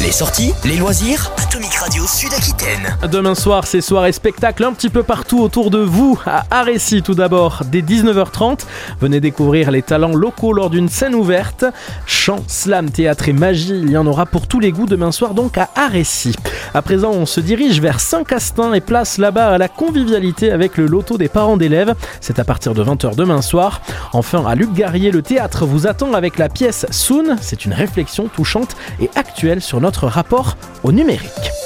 Les sorties, les loisirs, Atomic Radio Sud-Aquitaine. Demain soir, c'est soirée spectacle un petit peu partout autour de vous. À Arécy tout d'abord, dès 19h30. Venez découvrir les talents locaux lors d'une scène ouverte. Chant, slam, théâtre et magie, il y en aura pour tous les goûts demain soir donc à Arécy. À présent, on se dirige vers Saint-Castin et place là-bas à la convivialité avec le loto des parents d'élèves. C'est à partir de 20h demain soir. Enfin, à Luc Garrier, le théâtre vous attend avec la pièce Soon. C'est une réflexion touchante et actuelle sur notre rapport au numérique.